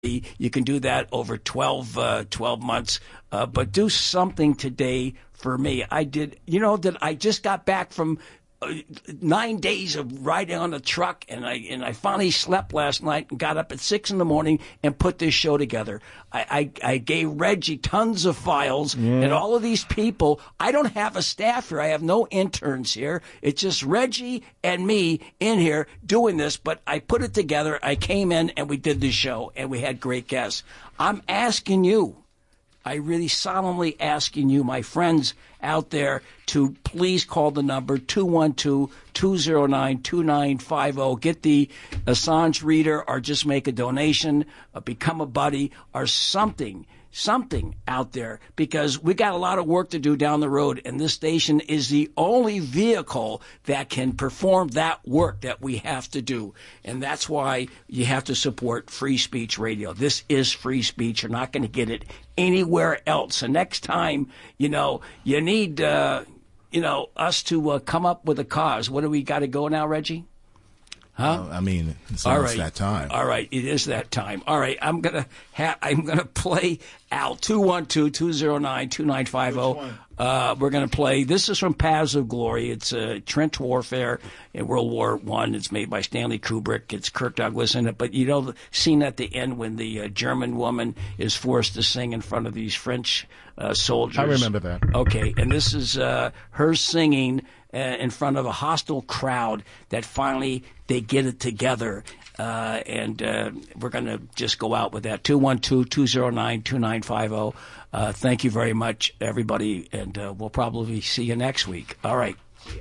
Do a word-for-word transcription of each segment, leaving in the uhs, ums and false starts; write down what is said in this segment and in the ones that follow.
You can do that over twelve, uh, twelve months, uh, but do something today for me. I did, you know, that I just got back from uh, nine days of riding on a truck, and I and I finally slept last night and got up at six in the morning and put this show together. I, I, I gave Reggie tons of files, yeah. and all of these people. I don't have a staff here. I have no interns here. It's just Reggie and me in here doing this, but I put it together. I came in and we did the show, and we had great guests. I'm asking you, I really solemnly asking you, my friends out there, to please call the number two one two, two zero nine, two nine five zero. Get the Assange reader, or just make a donation, or become a buddy, or something, something out there, because we got a lot of work to do down the road, and this station is the only vehicle that can perform that work that we have to do. And that's why you have to support Free Speech Radio. This is free speech. You're not going to get it anywhere else. So next time, you know, you need, uh, you know, us to uh, come up with a cause. What do we got to go now, Reggie? Huh? Uh, I mean, it's All almost right. that time. All right, it is that time. All right, I'm gonna ha- I'm gonna play Al two one two, two zero nine, two nine five zero. Uh, we're gonna play. This is from Paths of Glory. It's a uh, trench warfare in World War One. It's made by Stanley Kubrick. It's Kirk Douglas in it. But you know the scene at the end when the uh, German woman is forced to sing in front of these French uh, soldiers. I remember that. Okay, and this is uh, her singing uh, in front of a hostile crowd that finally they get it together. Uh, and uh, we're going to just go out with that. two one two, two zero nine, two nine five zero. Uh, thank you very much, everybody, and uh, we'll probably see you next week. All right.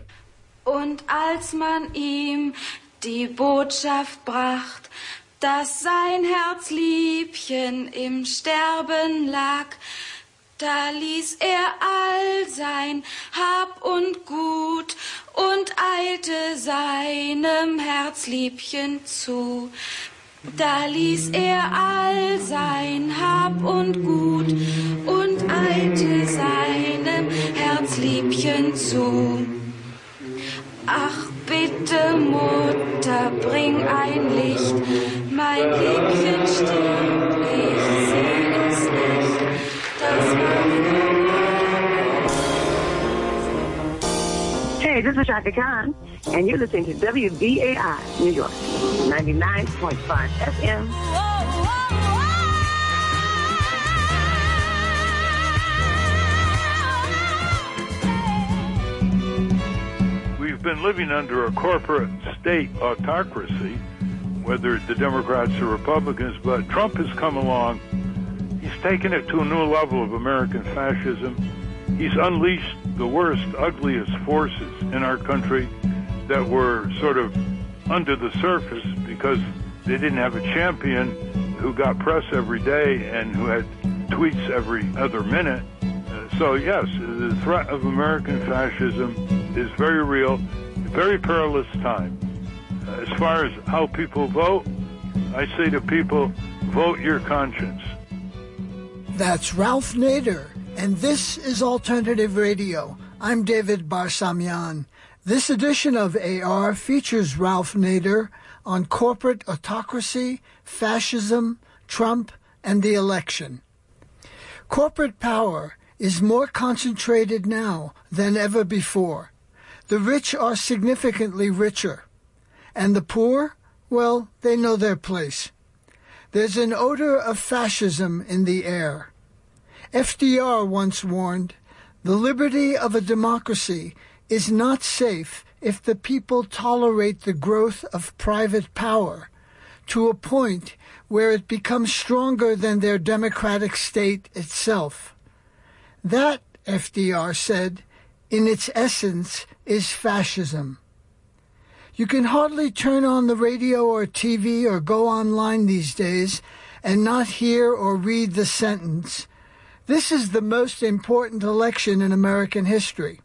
Und als man ihm die Botschaft bracht, dass sein Herzliebchen im Sterben lag, da ließ er all sein Hab und Gut und eilte seinem Herzliebchen zu. Da ließ er all sein Hab und Gut und eilte seinem Herzliebchen zu. Ach bitte, Mutter, bring ein Licht, mein Liebchen stirbt, ich seh es nicht, das Hey, this is Shaka Khan, and you're listening to W B A I, New York, ninety-nine point five F M. We've been living under a corporate state autocracy, whether the Democrats or Republicans, but Trump has come along. He's taken it to a new level of American fascism. He's unleashed the worst, ugliest forces in our country that were sort of under the surface because they didn't have a champion who got press every day and who had tweets every other minute. Uh, so, yes, the threat of American fascism is very real, very perilous time. Uh, as far as how people vote, I say to people, vote your conscience. That's Ralph Nader, and this is Alternative Radio. I'm David Barsamian. This edition of A R features Ralph Nader on corporate autocracy, fascism, Trump, and the election. Corporate power is more concentrated now than ever before. The rich are significantly richer. And the poor, well, they know their place. There's an odor of fascism in the air. F D R once warned, the liberty of a democracy is not safe if the people tolerate the growth of private power to a point where it becomes stronger than their democratic state itself. That, F D R said, in its essence, is fascism. You can hardly turn on the radio or T V or go online these days and not hear or read the sentence, "This is the most important election in American history."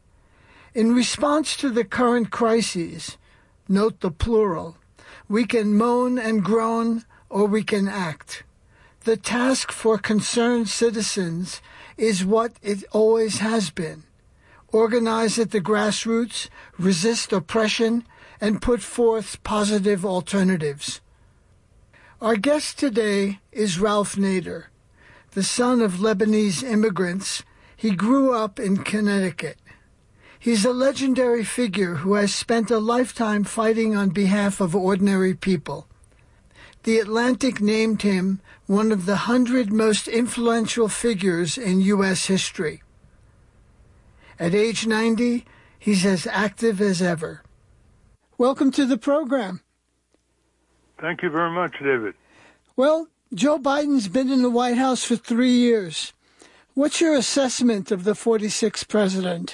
In response to the current crises, note the plural, we can moan and groan or we can act. The task for concerned citizens is what it always has been. Organize at the grassroots, resist oppression, and put forth positive alternatives. Our guest today is Ralph Nader. The son of Lebanese immigrants, he grew up in Connecticut. He's a legendary figure who has spent a lifetime fighting on behalf of ordinary people. The Atlantic named him one of the hundred most influential figures in U S history. At age ninety, he's as active as ever. Welcome to the program. Thank you very much, David. Well, Joe Biden's been in the White House for three years. What's your assessment of the forty-sixth president?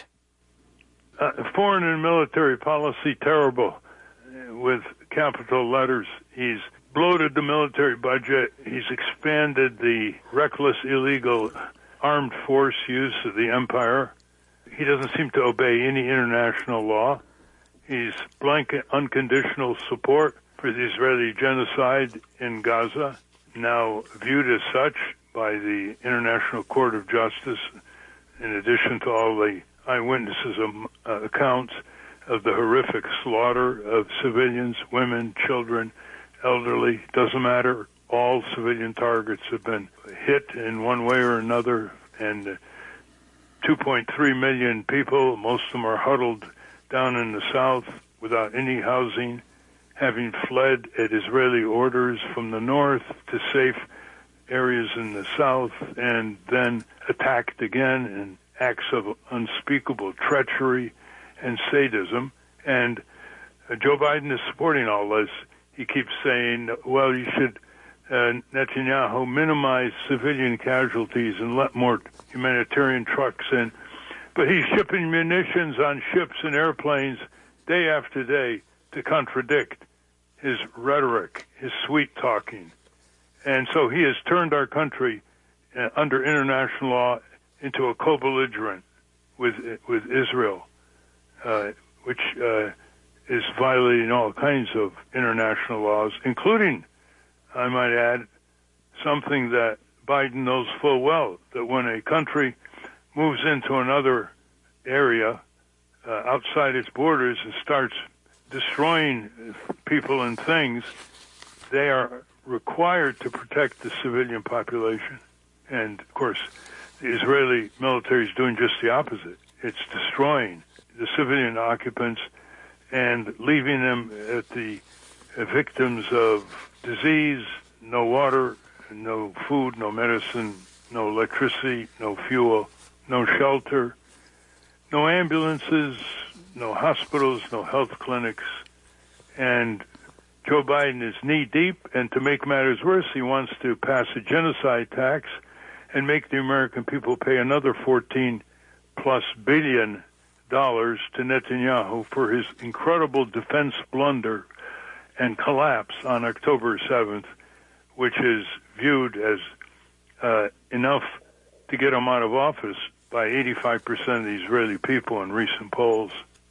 Uh, foreign and military policy terrible, with capital letters. He's bloated the military budget. He's expanded the reckless, illegal armed force use of the empire. He doesn't seem to obey any international law. He's blanket, unconditional support for the Israeli genocide in Gaza, now viewed as such by the International Court of Justice, in addition to all the eyewitnesses um, uh, accounts of the horrific slaughter of civilians, women, children, elderly. Doesn't matter. All civilian targets have been hit in one way or another, and uh, two point three million people, most of them are huddled down in the south without any housing, having fled at Israeli orders from the north to safe areas in the south, and then attacked again in acts of unspeakable treachery and sadism. And uh, Joe Biden is supporting all this. He keeps saying, well, you should, uh, Netanyahu, minimize civilian casualties and let more humanitarian trucks in. But he's shipping munitions on ships and airplanes day after day to contradict his rhetoric, his sweet-talking. And so he has turned our country uh, under international law into a co-belligerent with with Israel, uh, which uh, is violating all kinds of international laws, including, I might add, something that Biden knows full well, that when a country moves into another area uh, outside its borders and starts destroying people and things, they are required to protect the civilian population. And, of course, the Israeli military is doing just the opposite. It's destroying the civilian occupants and leaving them at the uh, victims of disease, no water, no food, no medicine, no electricity, no fuel, no shelter, no ambulances, no hospitals, no health clinics. And Joe Biden is knee-deep, and to make matters worse, he wants to pass a genocide tax and make the American people pay another fourteen plus billion dollars to Netanyahu for his incredible defense blunder and collapse on October seventh, which is viewed as uh, enough to get him out of office by eighty-five percent of the Israeli people in recent polls.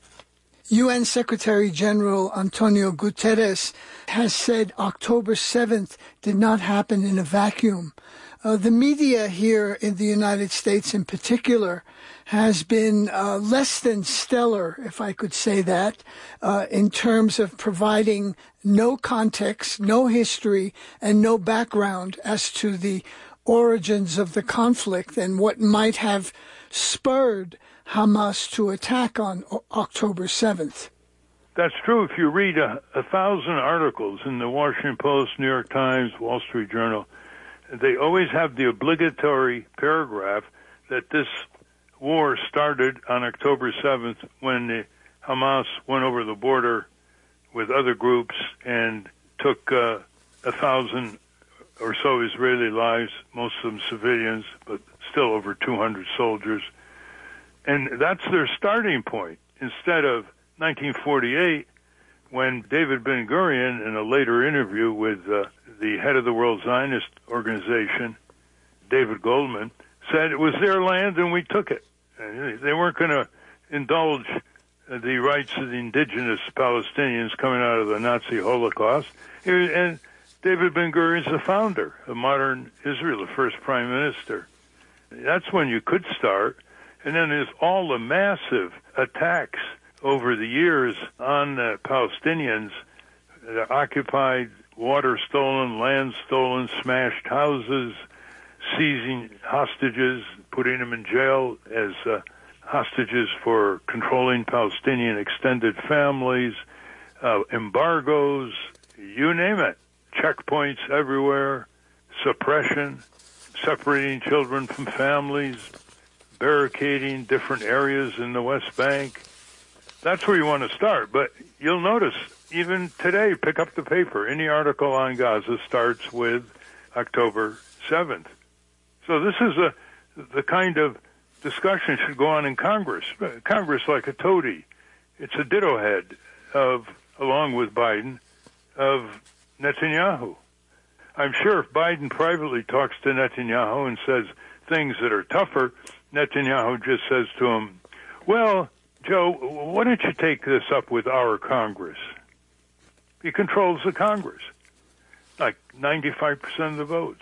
U N Secretary General Antonio Guterres has said October seventh did not happen in a vacuum. Uh, the media here in the United States in particular has been uh, less than stellar, if I could say that, uh, in terms of providing no context, no history, and no background as to the origins of the conflict and what might have spurred Hamas to attack on October seventh. That's true. If you read a, a thousand articles in the Washington Post, New York Times, Wall Street Journal, they always have the obligatory paragraph that this war started on October seventh when the Hamas went over the border with other groups and took uh, a thousand or so Israeli lives, most of them civilians, but still over two hundred soldiers. And that's their starting point. Instead of nineteen forty-eight, when David Ben-Gurion, in a later interview with uh, the head of the World Zionist Organization, David Goldman, said it was their land and we took it. And they weren't going to indulge the rights of the indigenous Palestinians coming out of the Nazi Holocaust. And David Ben-Gurion's the founder of modern Israel, the first prime minister. That's when you could start. And then there's all the massive attacks over the years on the Palestinians that occupied water stolen, land stolen, smashed houses, seizing hostages, putting them in jail as uh, hostages for controlling Palestinian extended families, uh, embargoes, you name it, checkpoints everywhere, suppression, separating children from families, barricading different areas in the West Bank. That's where you want to start. But you'll notice, even today, pick up the paper, any article on Gaza starts with October seventh. So this is a the kind of discussion should go on in Congress. Congress like a toady. It's a ditto head of, along with Biden, of Netanyahu. I'm sure if Biden privately talks to Netanyahu and says things that are tougher, Netanyahu just says to him, well, Joe, why don't you take this up with our Congress? He controls the Congress, like ninety-five percent of the votes.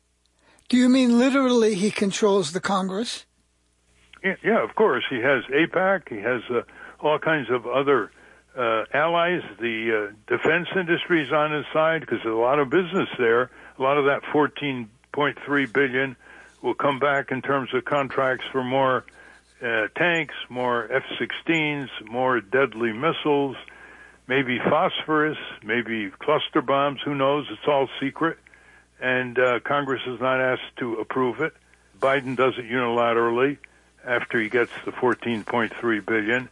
Do you mean literally he controls the Congress? Yeah, yeah, of course. He has AIPAC. He has uh, all kinds of other uh, allies. The uh, defense industry is on his side because there's a lot of business there. A lot of that fourteen point three billion dollars will come back in terms of contracts for more uh, tanks, more F sixteens, more deadly missiles, maybe phosphorus, maybe cluster bombs. Who knows? It's all secret. And uh, Congress is not asked to approve it. Biden does it unilaterally after he gets the fourteen point three billion dollars.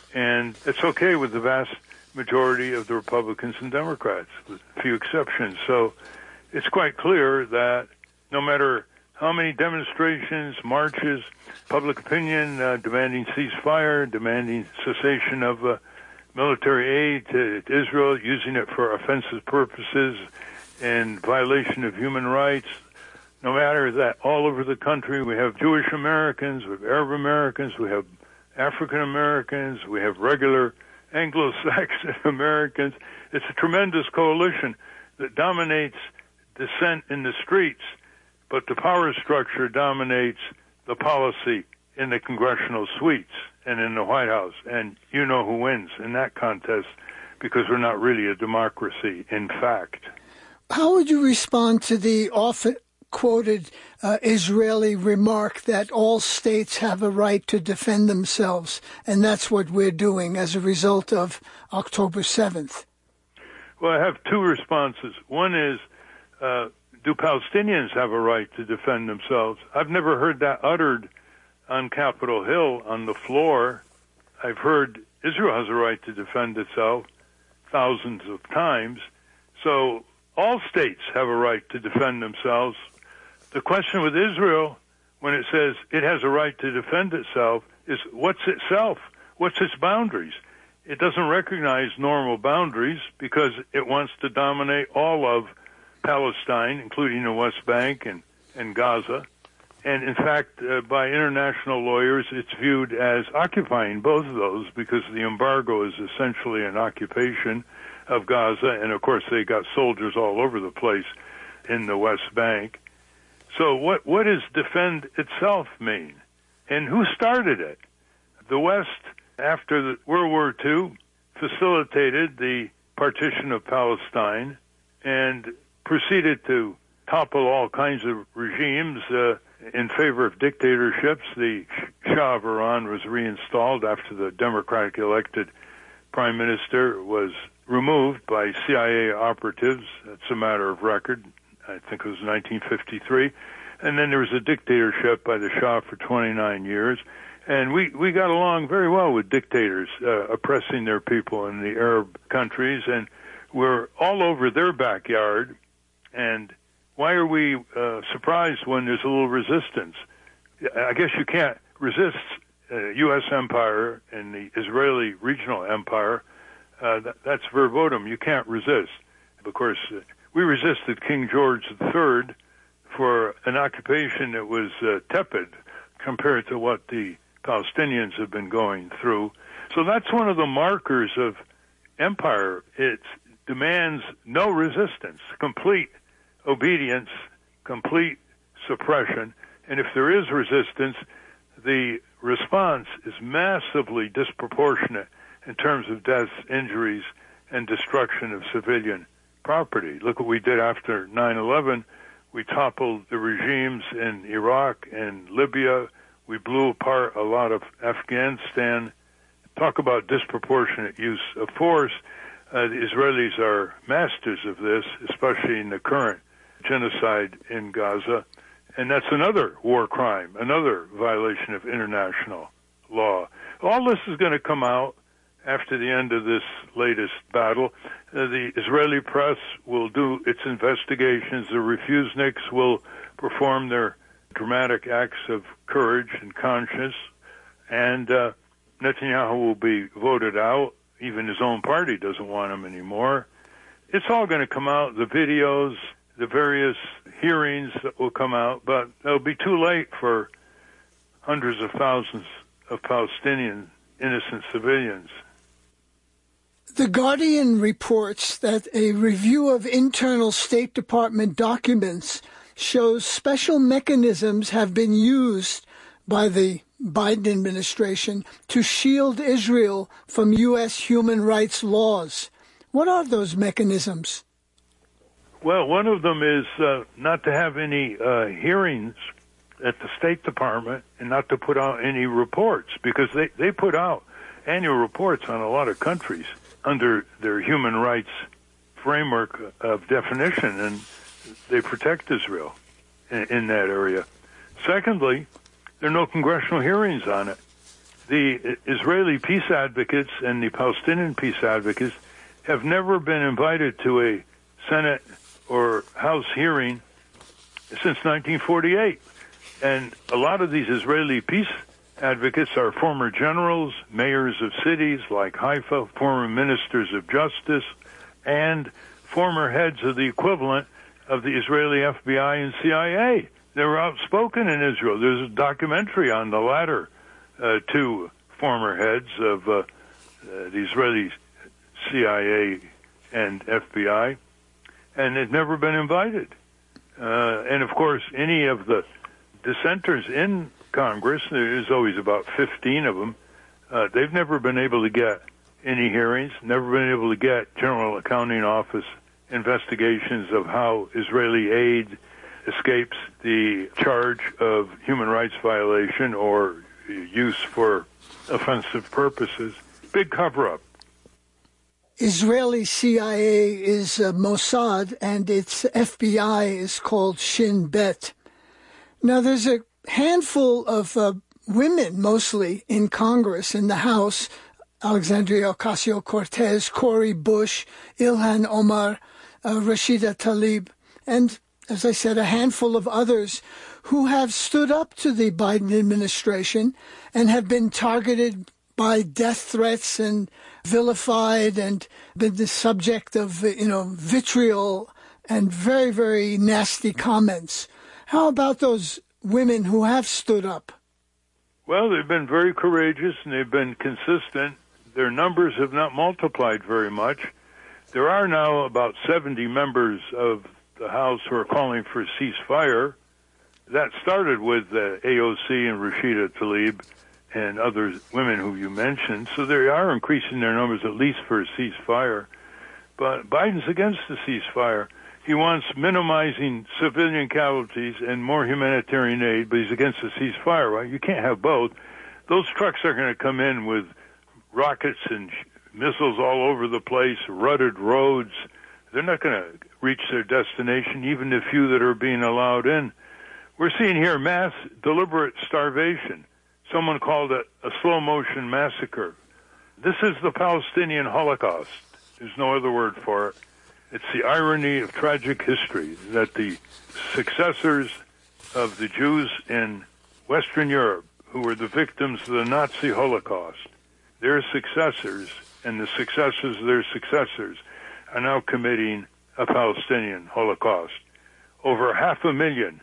And it's okay with the vast majority of the Republicans and Democrats, with a few exceptions. So it's quite clear that no matter how many demonstrations, marches, public opinion uh, demanding ceasefire, demanding cessation of uh, military aid to Israel, using it for offensive purposes and violation of human rights, no matter that all over the country we have Jewish Americans, we have Arab Americans, we have African Americans, we have regular Anglo-Saxon Americans. It's a tremendous coalition that dominates dissent in the streets, but the power structure dominates the policy in the congressional suites and in the White House. And you know who wins in that contest because we're not really a democracy, in fact. How would you respond to the often quoted uh, Israeli remark that all states have a right to defend themselves, and that's what we're doing as a result of October seventh? Well, I have two responses. One is, uh, do Palestinians have a right to defend themselves? I've never heard that uttered on Capitol Hill on the floor. I've heard Israel has a right to defend itself thousands of times. So all states have a right to defend themselves. The question with Israel, when it says it has a right to defend itself, is what's itself? What's its boundaries? It doesn't recognize normal boundaries because it wants to dominate all of Palestine, including the West Bank and, and Gaza. And in fact, uh, by international lawyers, it's viewed as occupying both of those because the embargo is essentially an occupation of Gaza. And of course, they got soldiers all over the place in the West Bank. So what, what does defend itself mean? And who started it? The West, after the World War Two, facilitated the partition of Palestine and proceeded to topple all kinds of regimes uh, in favor of dictatorships. The Shah of Iran was reinstalled after the democratic elected prime minister was removed by C I A operatives. That's a matter of record. I think it was nineteen fifty-three. And then there was a dictatorship by the Shah for twenty-nine years. And we, we got along very well with dictators uh, oppressing their people in the Arab countries. And we're all over their backyard. And why are we uh, surprised when there's a little resistance? I guess you can't resist uh, U S empire and the Israeli regional empire. Uh, that, that's verboten. You can't resist. Of course, uh, we resisted King George the Third for an occupation that was uh, tepid compared to what the Palestinians have been going through. So that's one of the markers of empire. It demands no resistance, complete obedience, complete suppression. And if there is resistance, the response is massively disproportionate in terms of deaths, injuries, and destruction of civilian property. Look what we did after nine eleven. We toppled the regimes in Iraq and Libya. We blew apart a lot of Afghanistan. Talk about disproportionate use of force. Uh, the Israelis are masters of this, especially in the current genocide in Gaza. And that's another war crime, another violation of international law. All this is going to come out after the end of this latest battle. Uh, the Israeli press will do its investigations. The refuseniks will perform their dramatic acts of courage and conscience. And uh, Netanyahu will be voted out. Even his own party doesn't want him anymore. It's all going to come out, the videos, the various hearings that will come out, but it'll be too late for hundreds of thousands of Palestinian innocent civilians. The Guardian reports that a review of internal State Department documents shows special mechanisms have been used by the Biden administration to shield Israel from U S human rights laws. What are those mechanisms? Well, one of them is uh, not to have any uh, hearings at the State Department and not to put out any reports, because they, they put out annual reports on a lot of countries under their human rights framework of definition, and they protect Israel in, in that area. Secondly, there are no congressional hearings on it. The Israeli peace advocates and the Palestinian peace advocates have never been invited to a Senate or House hearing since nineteen forty-eight. And a lot of these Israeli peace advocates are former generals, mayors of cities like Haifa, former ministers of justice, and former heads of the equivalent of the Israeli F B I and C I A. They were outspoken in Israel. There's a documentary on the latter uh, two former heads of uh, uh, the Israeli C I A and F B I, and they've never been invited. Uh, and, of course, any of the dissenters in Congress, there's always about fifteen of them, uh, they've never been able to get any hearings, never been able to get General Accounting Office investigations of how Israeli aid escapes the charge of human rights violation or use for offensive purposes. Big cover-up. Israeli C I A is uh, Mossad, and its F B I is called Shin Bet. Now, there's a handful of uh, women, mostly, in Congress, in the House: Alexandria Ocasio-Cortez, Cori Bush, Ilhan Omar, uh, Rashida Tlaib, and, as I said, a handful of others who have stood up to the Biden administration and have been targeted by death threats and vilified and been the subject of, you know, vitriol and very, very nasty comments. How about those women who have stood up? Well, they've been very courageous and they've been consistent. Their numbers have not multiplied very much. There are now about seventy members of the House who are calling for a ceasefire. That started with uh, A O C and Rashida Tlaib and other women who you mentioned. So they are increasing their numbers at least for a ceasefire. But Biden's against the ceasefire. He wants minimizing civilian casualties and more humanitarian aid, but he's against the ceasefire, right? You can't have both. Those trucks are going to come in with rockets and missiles all over the place, rutted roads. They're not going to reach their destination, even the few that are being allowed in. We're seeing here mass deliberate starvation. Someone called it a slow-motion massacre. This is the Palestinian Holocaust. There's no other word for it. It's the irony of tragic history that the successors of the Jews in Western Europe, who were the victims of the Nazi Holocaust, their successors and the successors of their successors are now committing a Palestinian Holocaust. Over half a million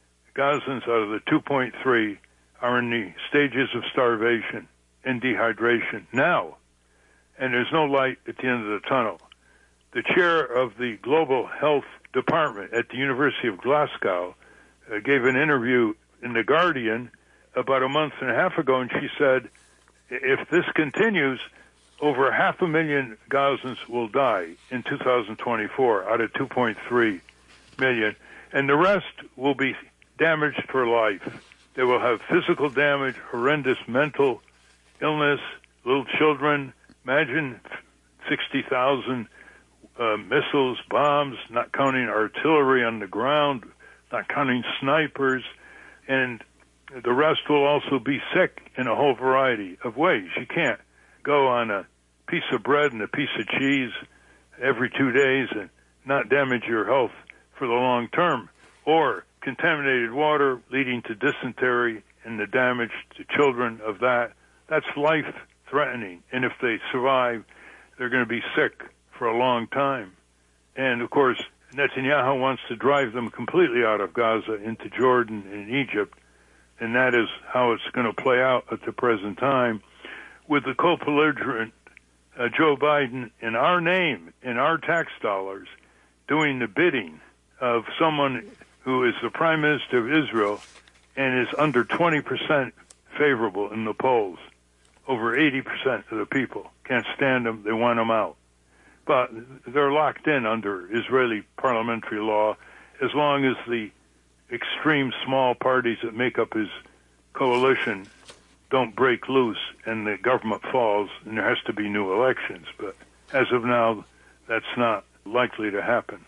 Gazans out of the two point three are in the stages of starvation and dehydration now, and there's no light at the end of the tunnel. The chair of the Global Health Department at the University of Glasgow uh, gave an interview in The Guardian about a month and a half ago, and she said, if this continues, over half a million Gazans will die in two thousand twenty-four out of two point three million, and the rest will be damaged for life. They will have physical damage, horrendous mental illness, little children. Imagine sixty thousand uh, missiles, bombs, not counting artillery on the ground, not counting snipers, and the rest will also be sick in a whole variety of ways. You can't go on a piece of bread and a piece of cheese every two days and not damage your health for the long term, or contaminated water leading to dysentery and the damage to children of that. That's life-threatening, and if they survive, they're going to be sick for a long time. And, of course, Netanyahu wants to drive them completely out of Gaza into Jordan and Egypt, and that is how it's going to play out at the present time, with the co-belligerent uh, Joe Biden, in our name, in our tax dollars, doing the bidding of someone who is the Prime Minister of Israel and is under twenty percent favorable in the polls. Over eighty percent of the people can't stand him. They want him out. But they're locked in under Israeli parliamentary law as long as the extreme small parties that make up his coalition don't break loose and the government falls and there has to be new elections. But as of now, that's not likely to happen.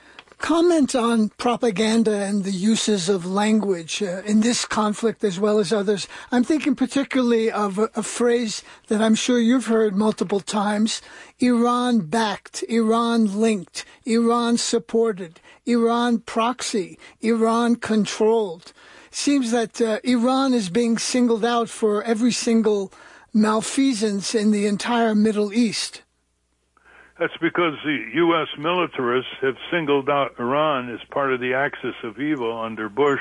Comment on propaganda and the uses of language uh, in this conflict as well as others. I'm thinking particularly of a, a phrase that I'm sure you've heard multiple times: Iran-backed, Iran-linked, Iran-supported, Iran proxy, Iran-controlled. Seems that uh, Iran is being singled out for every single malfeasance in the entire Middle East. That's because the U S militarists have singled out Iran as part of the axis of evil under Bush,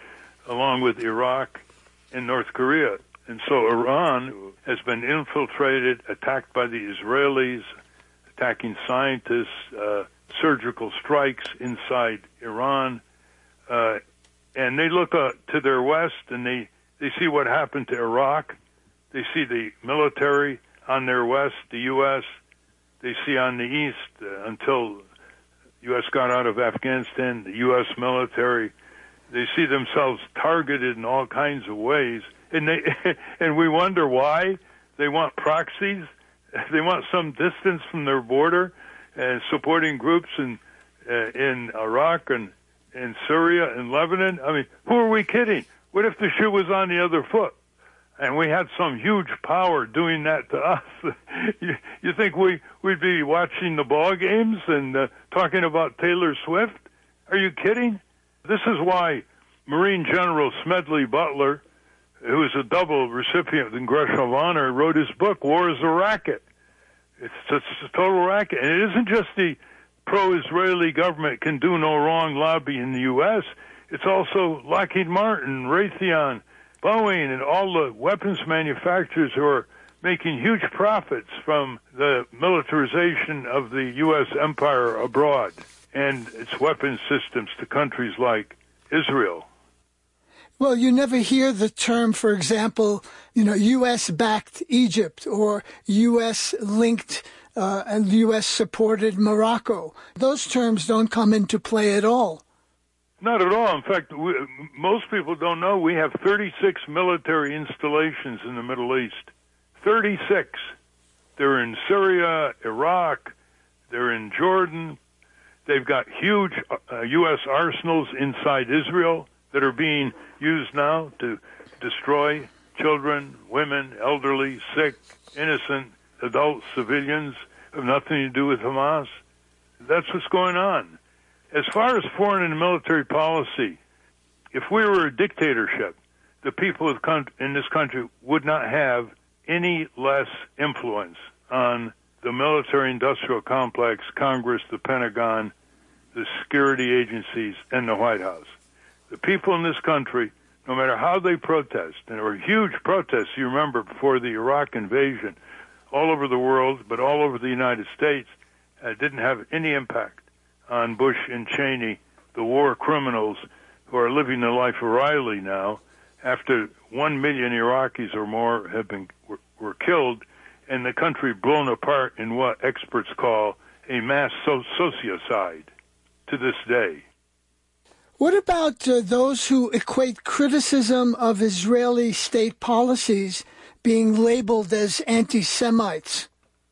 along with Iraq and North Korea. And so Iran has been infiltrated, attacked by the Israelis, attacking scientists, uh, surgical strikes inside Iran. Uh, and they look uh, to their west and they, they see what happened to Iraq. They see the military on their west, the U S They see on the east, uh, until U S got out of Afghanistan, the U S military, they see themselves targeted in all kinds of ways. And they and we wonder why. They want proxies. They want some distance from their border and supporting groups in uh, in Iraq and in Syria and Lebanon. I mean, who are we kidding? What if the shoe was on the other foot and we had some huge power doing that to us? you, you think we, we'd be watching the ball games and uh, talking about Taylor Swift? Are you kidding? This is why Marine General Smedley Butler, who is a double recipient of the Congressional Honor, wrote his book, War is a Racket. It's just a total racket. And it isn't just the pro-Israeli government can do no wrong lobby in the U S. It's also Lockheed Martin, Raytheon, Boeing, and all the weapons manufacturers who are making huge profits from the militarization of the U S empire abroad and its weapons systems to countries like Israel. Well, you never hear the term, for example, you know, U S-backed Egypt or U S-linked uh, and U S-supported Morocco. Those terms don't come into play at all. Not at all. In fact, we, most people don't know we have thirty-six military installations in the Middle East. thirty-six. They're in Syria, Iraq, they're in Jordan. They've got huge uh, U S arsenals inside Israel that are being used now to destroy children, women, elderly, sick, innocent, adult civilians have nothing to do with Hamas. That's what's going on. As far as foreign and military policy, if we were a dictatorship, the people of con- in this country would not have any less influence on the military-industrial complex, Congress, the Pentagon, the security agencies, and the White House. The people in this country, no matter how they protest, and there were huge protests, you remember, before the Iraq invasion, all over the world, but all over the United States, uh, didn't have any impact on Bush and Cheney, the war criminals who are living the life of Riley now, after one million Iraqis or more have been were, were killed, and the country blown apart in what experts call a mass so- sociocide to this day. What about uh, those who equate criticism of Israeli state policies being labeled as anti-Semites?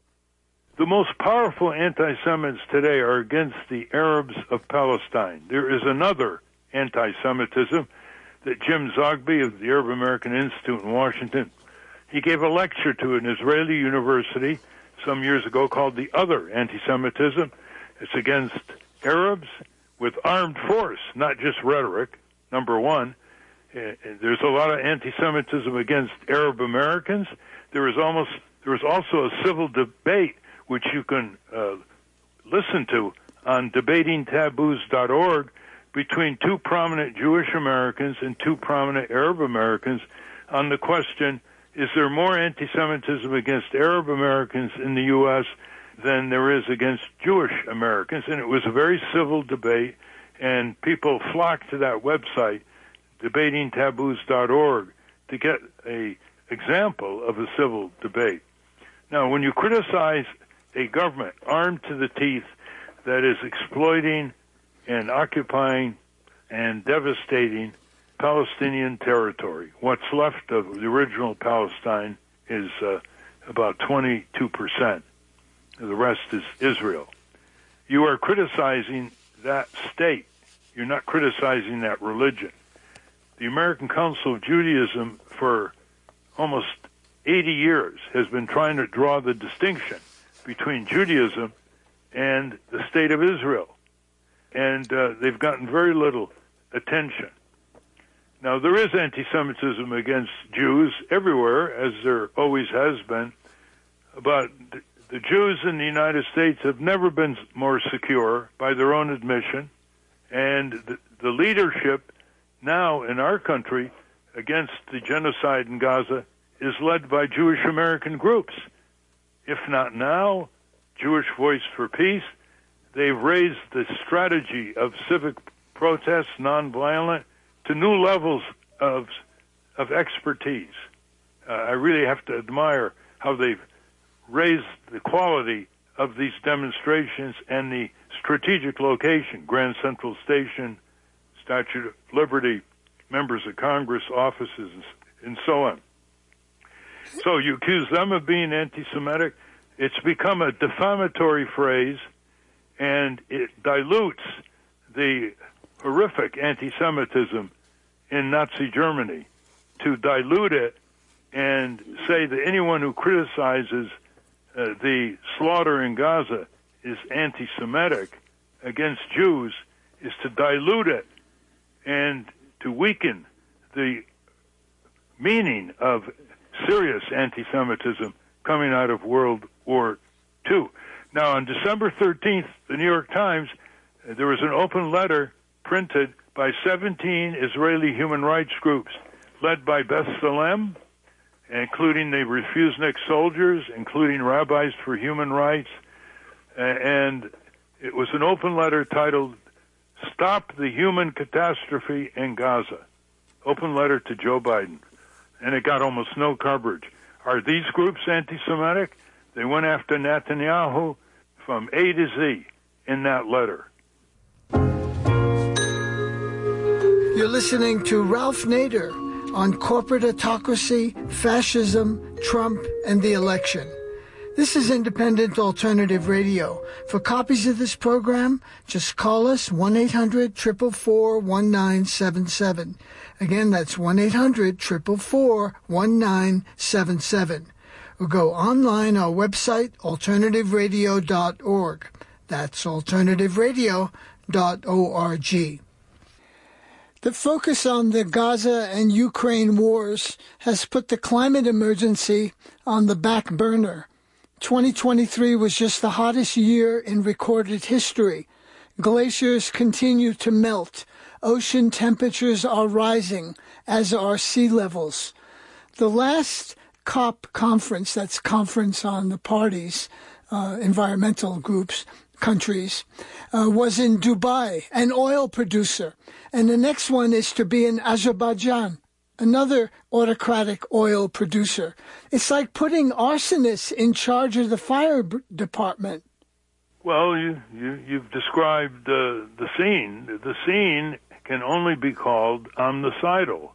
The most powerful anti-Semites today are against the Arabs of Palestine. There is another anti-Semitism that Jim Zogby of the Arab American Institute in Washington, he gave a lecture to an Israeli university some years ago called The Other Anti-Semitism. It's against Arabs with armed force, not just rhetoric, number one. Uh, there's a lot of anti-Semitism against Arab Americans. There is almost there is also a civil debate which you can uh, listen to on debating taboos dot org between two prominent Jewish Americans and two prominent Arab Americans on the question, is there more anti-Semitism against Arab Americans in the U S than there is against Jewish Americans? And it was a very civil debate, and people flocked to that website, debating taboos dot org, to get a example of a civil debate. Now, when you criticize a government armed to the teeth that is exploiting and occupying and devastating Palestinian territory, what's left of the original Palestine is uh, about twenty-two percent. The rest is Israel. You are criticizing that state. You're not criticizing that religion. The American Council of Judaism for almost eighty years has been trying to draw the distinction between Judaism and the state of Israel. And uh, they've gotten very little attention. Now, there is anti-Semitism against Jews everywhere, as there always has been, but the Jews in the United States have never been more secure by their own admission, and the, the leadership now in our country against the genocide in Gaza is led by Jewish American groups. If not now, Jewish Voice for Peace, they've raised the strategy of civic protest, nonviolent, to new levels of of expertise. Uh, I really have to admire how they've raised the quality of these demonstrations and the strategic location, Grand Central Station, Statue of Liberty, members of Congress, offices, and so on. So you accuse them of being anti-Semitic. It's become a defamatory phrase, and it dilutes the horrific anti-Semitism in Nazi Germany. To dilute it and say that anyone who criticizes uh, the slaughter in Gaza is anti-Semitic against Jews is to dilute it and to weaken the meaning of serious anti-Semitism coming out of World War Two. Now, on December thirteenth, the New York Times, uh, there was an open letter printed by seventeen Israeli human rights groups led by Beth Salem, including the Refusnik soldiers, including Rabbis for Human Rights, uh, and it was an open letter titled Stop the Human Catastrophe in Gaza. Open letter to Joe Biden. And it got almost no coverage. Are these groups anti-Semitic? They went after Netanyahu from A to Z in that letter. You're listening to Ralph Nader on corporate autocracy, fascism, Trump, and the election. This is Independent Alternative Radio. For copies of this program, just call us one eight hundred, four four four, one nine seven seven. Again, that's one eight hundred, four four four, one nine seven seven. Or go online, our website, alternative radio dot org. That's alternative radio dot org. The focus on the Gaza and Ukraine wars has put the climate emergency on the back burner. twenty twenty-three was just the hottest year in recorded history. Glaciers continue to melt. Ocean temperatures are rising, as are sea levels. The last COP conference, that's Conference on the Parties, uh, environmental groups, countries, uh, was in Dubai, an oil producer. And the next one is to be in Azerbaijan. another autocratic oil producer. It's like putting arsonists in charge of the fire b- department. Well, you, you, you've described uh, the scene. The scene can only be called omnicidal.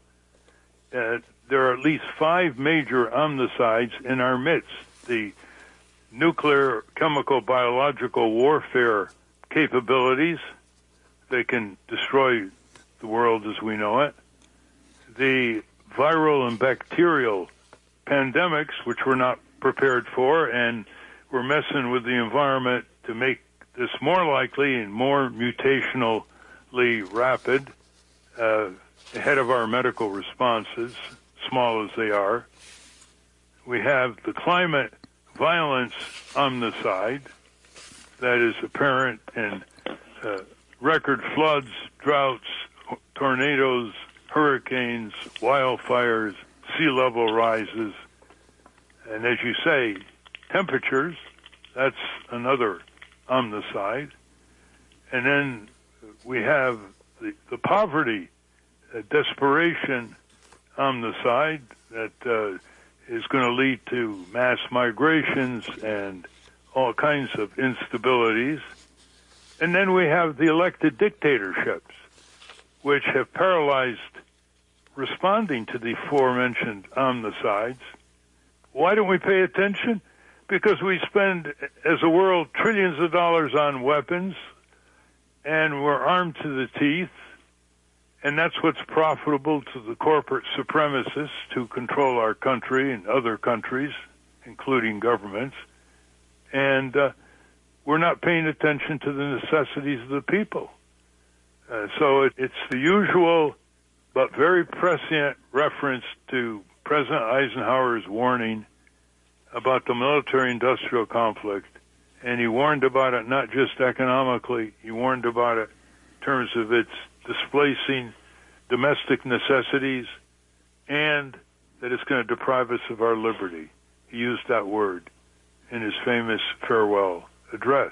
Uh, there are at least five major omnicides in our midst. The nuclear, chemical, biological warfare capabilities, they can destroy the world as we know it. The viral and bacterial pandemics, which we're not prepared for, and we're messing with the environment to make this more likely and more mutationally rapid, uh, ahead of our medical responses, small as they are. We have the climate violence omnicide that is apparent in uh, record floods, droughts, tornadoes, hurricanes, wildfires, sea level rises, and as you say, temperatures, that's another omnicide. And then we have the, the poverty, uh, desperation omnicide that uh, is going to lead to mass migrations and all kinds of instabilities. And then we have the elected dictatorships, which have paralyzed responding to the aforementioned omnicides. Why don't we pay attention? Because we spend, as a world, trillions of dollars on weapons, and we're armed to the teeth, and that's what's profitable to the corporate supremacists to control our country and other countries, including governments. And uh, we're not paying attention to the necessities of the people. Uh, so it, it's the usual but very prescient reference to President Eisenhower's warning about the military-industrial conflict. And he warned about it not just economically, he warned about it in terms of its displacing domestic necessities and that it's going to deprive us of our liberty. He used that word in his famous farewell address.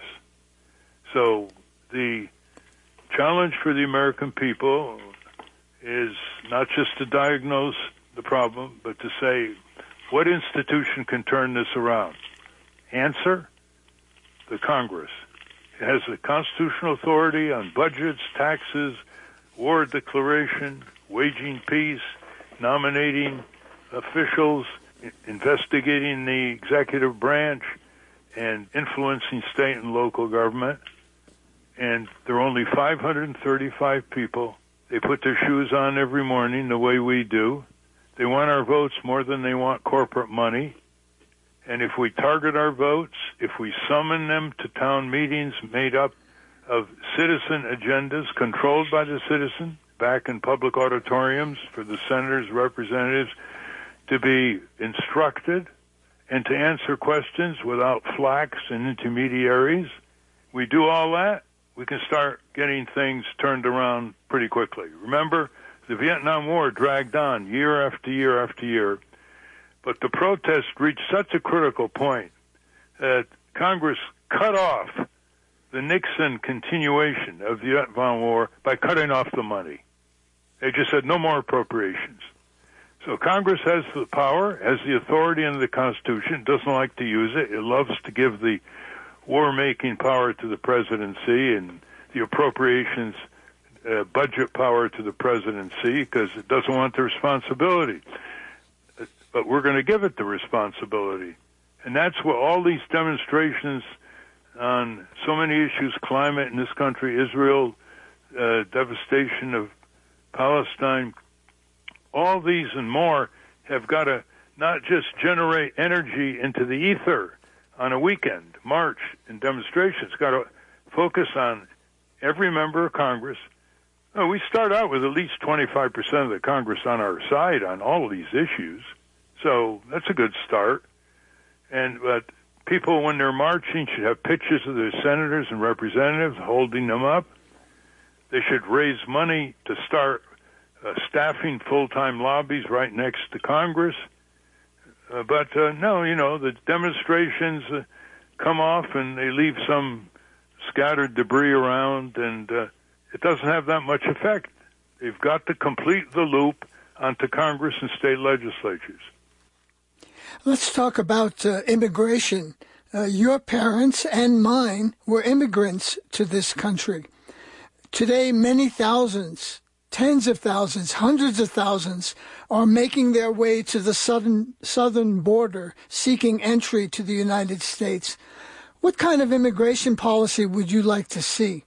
So the challenge for the American people is not just to diagnose the problem, but to say, what institution can turn this around? Answer, the Congress. It has the constitutional authority on budgets, taxes, war declaration, waging peace, nominating officials, investigating the executive branch, and influencing state and local government. And there are only five hundred thirty-five people. They put their shoes on every morning the way we do. They want our votes more than they want corporate money. And if we target our votes, if we summon them to town meetings made up of citizen agendas controlled by the citizen, back in public auditoriums for the senators, representatives to be instructed and to answer questions without flacks and intermediaries, we do all that, we can start getting things turned around pretty quickly. Remember, the Vietnam War dragged on year after year after year, but the protests reached such a critical point that Congress cut off the Nixon continuation of the Vietnam War by cutting off the money. They just said no more appropriations. So Congress has the power, has the authority under the Constitution, doesn't like to use it. It loves to give the war-making power to the presidency and the appropriations uh, budget power to the presidency because it doesn't want the responsibility. But we're going to give it the responsibility. And that's what all these demonstrations on so many issues, climate in this country, Israel, uh, devastation of Palestine, all these and more have got to not just generate energy into the ether on a weekend, march, and demonstrations. Got to focus on every member of Congress. Oh, we start out with at least twenty-five percent of the Congress on our side on all of these issues. So that's a good start. And but people, when they're marching, should have pictures of their senators and representatives holding them up. They should raise money to start uh, staffing full-time lobbies right next to Congress. Uh, but, uh, no, you know, the demonstrations uh, come off and they leave some scattered debris around, and uh, it doesn't have that much effect. They've got to complete the loop onto Congress and state legislatures. Let's talk about uh, immigration. Uh, your parents and mine were immigrants to this country. Today, many thousands, tens of thousands, hundreds of thousands are making their way to the southern southern border, seeking entry to the United States. What kind of immigration policy would you like to see?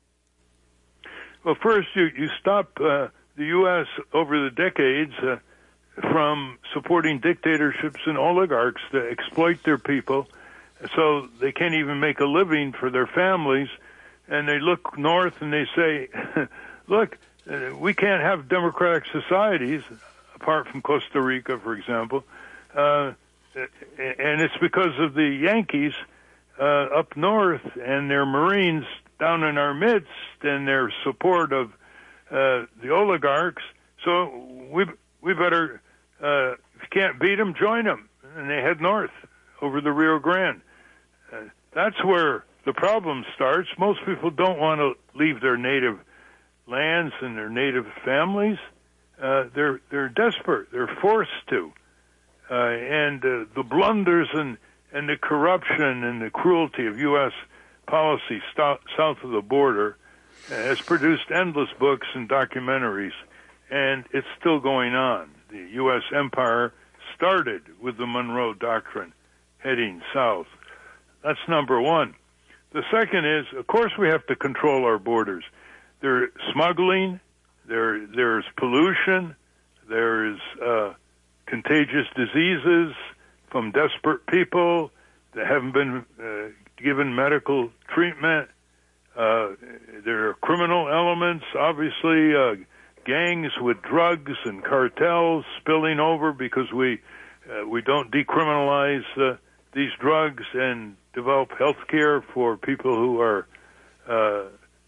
Well, first, you, you stop uh, the U S over the decades uh, from supporting dictatorships and oligarchs to exploit their people so they can't even make a living for their families. And they look north and they say, look, uh, we can't have democratic societies, apart from Costa Rica, for example. Uh, and it's because of the Yankees uh, up north and their Marines down in our midst and their support of uh, the oligarchs. So we we better, uh, if you can't beat them, join them. And they head north over the Rio Grande. Uh, that's where the problem starts. Most people don't want to leave their native lands and their native families. Uh, they're they're desperate. They're forced to. Uh, and uh, the blunders and, and the corruption and the cruelty of U S policy st- south of the border uh, has produced endless books and documentaries, and it's still going on. The U S empire started with the Monroe Doctrine heading south. That's number one. The second is, of course, we have to control our borders. There's smuggling, there, there's pollution, there's uh, contagious diseases from desperate people that haven't been uh, given medical treatment. Uh, there are criminal elements, obviously, uh, gangs with drugs and cartels spilling over because we uh, we don't decriminalize uh, these drugs and develop health care for people who are uh,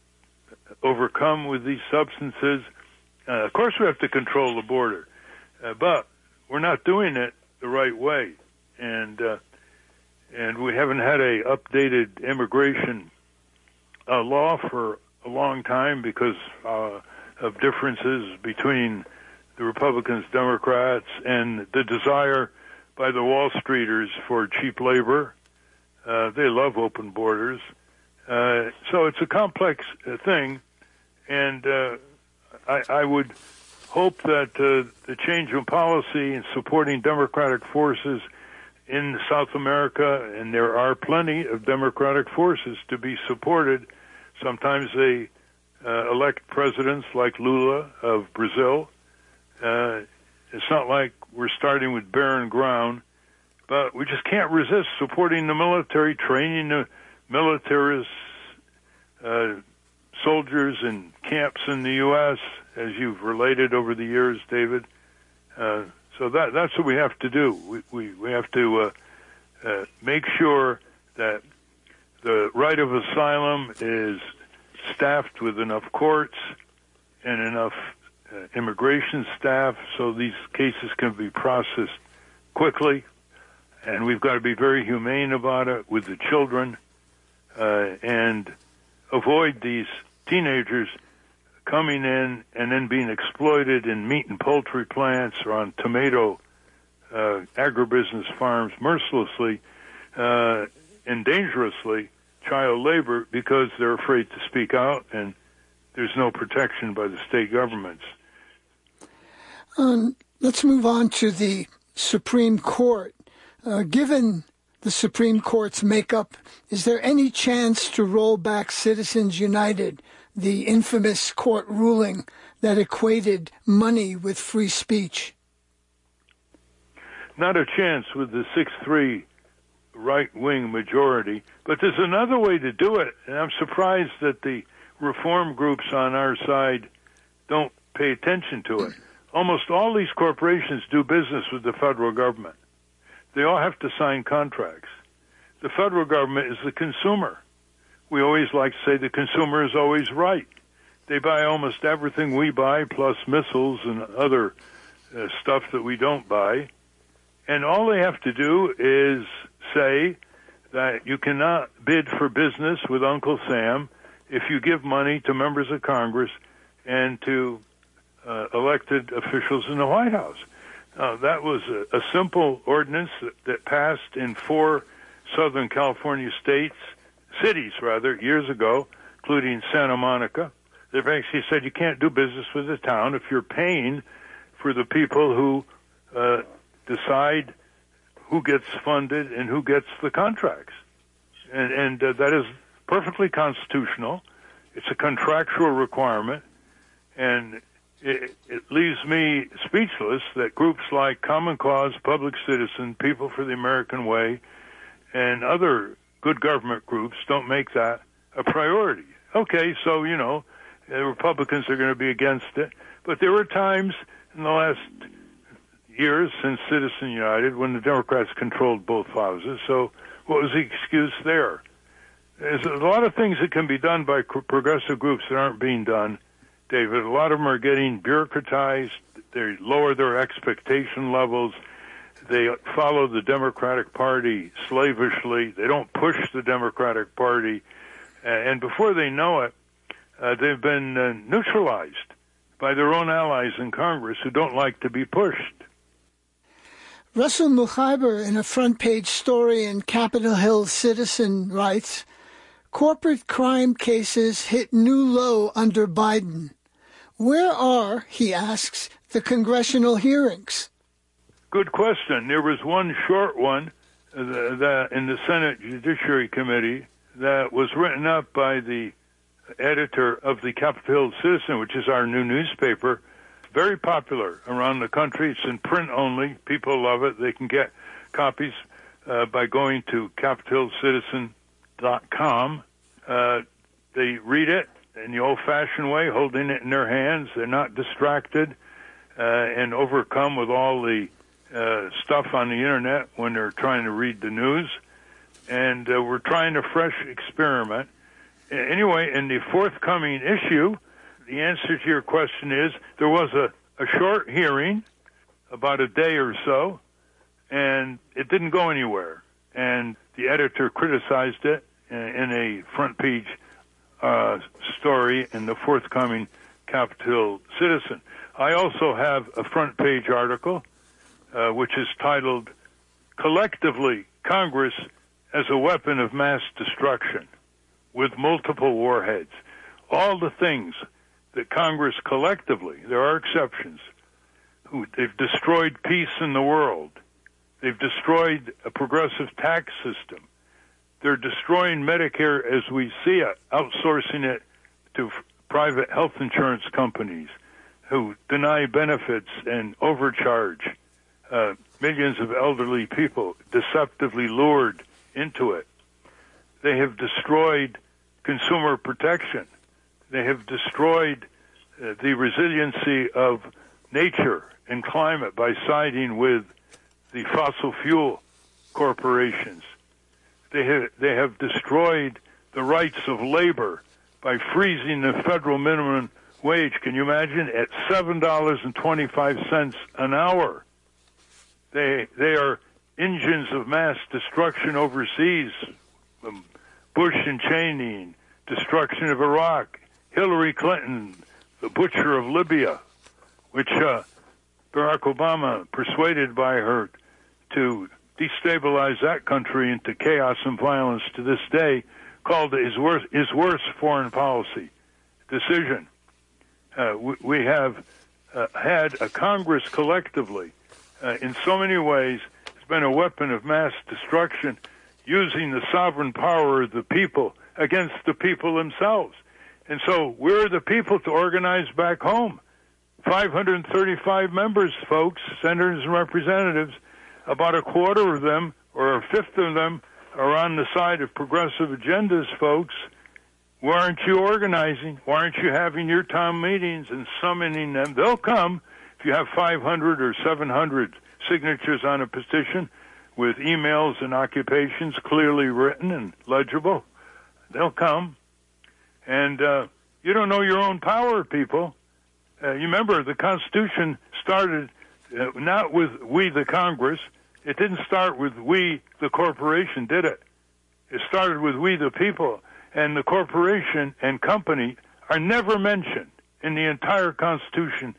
overcome with these substances. Uh, of course, we have to control the border, uh, but we're not doing it the right way, and uh, and we haven't had a updated immigration uh, law for a long time because uh, of differences between the Republicans, Democrats, and the desire by the Wall Streeters for cheap labor. Uh, they love open borders. Uh, so it's a complex uh, thing, and uh, I, I would hope that uh, the change in policy in supporting democratic forces in South America, and there are plenty of democratic forces to be supported. Sometimes they uh, elect presidents like Lula of Brazil. Uh, it's not like we're starting with barren ground, but we just can't resist supporting the military, training the militarists, uh, soldiers in camps in the U S, as you've related over the years, David. Uh, so that that's what we have to do. We we, we have to uh, uh, make sure that the right of asylum is staffed with enough courts and enough uh, immigration staff so these cases can be processed quickly. And we've got to be very humane about it with the children uh, and avoid these teenagers coming in and then being exploited in meat and poultry plants or on tomato uh, agribusiness farms mercilessly uh, and dangerously, child labor, because they're afraid to speak out and there's no protection by the state governments. Um, let's move on to the Supreme Court. Uh, given the Supreme Court's makeup, is there any chance to roll back Citizens United, the infamous court ruling that equated money with free speech? Not a chance with the six three right-wing majority, but there's another way to do it, and I'm surprised that the reform groups on our side don't pay attention to it. Almost all these corporations do business with the federal government. They all have to sign contracts. The federal government is the consumer. We always like to say the consumer is always right. They buy almost everything we buy, plus missiles and other uh, stuff that we don't buy. And all they have to do is say that you cannot bid for business with Uncle Sam if you give money to members of Congress and to uh, elected officials in the White House. Uh, that was a, a simple ordinance that, that passed in four Southern California states, cities rather, years ago, including Santa Monica. They've actually said you can't do business with the town if you're paying for the people who uh, decide who gets funded and who gets the contracts. And, and uh, that is perfectly constitutional. It's a contractual requirement, and it, it leaves me speechless that groups like Common Cause, Public Citizen, People for the American Way, and other good government groups don't make that a priority. Okay, so, you know, the Republicans are going to be against it, but there were times in the last years since Citizen United when the Democrats controlled both houses, so what was the excuse there? There's a lot of things that can be done by progressive groups that aren't being done, David. A lot of them are getting bureaucratized. They lower their expectation levels. They follow the Democratic Party slavishly. They don't push the Democratic Party. And before they know it, uh, they've been uh, neutralized by their own allies in Congress who don't like to be pushed. Russell Mukhiber, in a front-page story in Capitol Hill Citizen, writes, corporate crime cases hit new low under Biden. Where are, he asks, the congressional hearings? Good question. There was one short one uh, that in the Senate Judiciary Committee that was written up by the editor of the Capitol Hill Citizen, which is our new newspaper. Very popular around the country. It's in print only. People love it. They can get copies uh, by going to capitol citizen dot com. Uh, they read it in the old-fashioned way, holding it in their hands. They're not distracted uh, and overcome with all the uh, stuff on the Internet when they're trying to read the news. And uh, we're trying a fresh experiment. Anyway, in the forthcoming issue, the answer to your question is there was a, a short hearing, about a day or so, and it didn't go anywhere. And the editor criticized it in a front-page uh, story in the forthcoming Capitol Citizen. I also have a front-page article, uh, which is titled, Collectively, Congress as a Weapon of Mass Destruction, with multiple warheads. All the things that Congress collectively, there are exceptions, who they've destroyed peace in the world. They've destroyed a progressive tax system. They're destroying Medicare as we see it, outsourcing it to f- private health insurance companies who deny benefits and overcharge uh, millions of elderly people, deceptively lured into it. They have destroyed consumer protection. They have destroyed uh, the resiliency of nature and climate by siding with the fossil fuel corporations. They have, they have destroyed the rights of labor by freezing the federal minimum wage. Can you imagine? At seven dollars and twenty-five cents an hour. They, they are engines of mass destruction overseas. Um, Bush and Cheney, destruction of Iraq. Hillary Clinton, the butcher of Libya, which uh, Barack Obama persuaded by her to destabilize that country into chaos and violence to this day, called his worst, his worst foreign policy decision. Uh, we, we have uh, had a Congress collectively, uh, in so many ways, it's been a weapon of mass destruction, using the sovereign power of the people against the people themselves. And so we're the people to organize back home. five hundred thirty-five members, folks, senators and representatives. About a quarter of them, or a fifth of them, are on the side of progressive agendas, folks. Why aren't you organizing? Why aren't you having your town meetings and summoning them? They'll come if you have five hundred or seven hundred signatures on a petition with emails and occupations clearly written and legible. They'll come. And uh, you don't know your own power, people. Uh, you remember the Constitution started uh, not with we, the Congress. It didn't start with we, the corporation, did it? It started with we, the people. And the corporation and company are never mentioned in the entire Constitution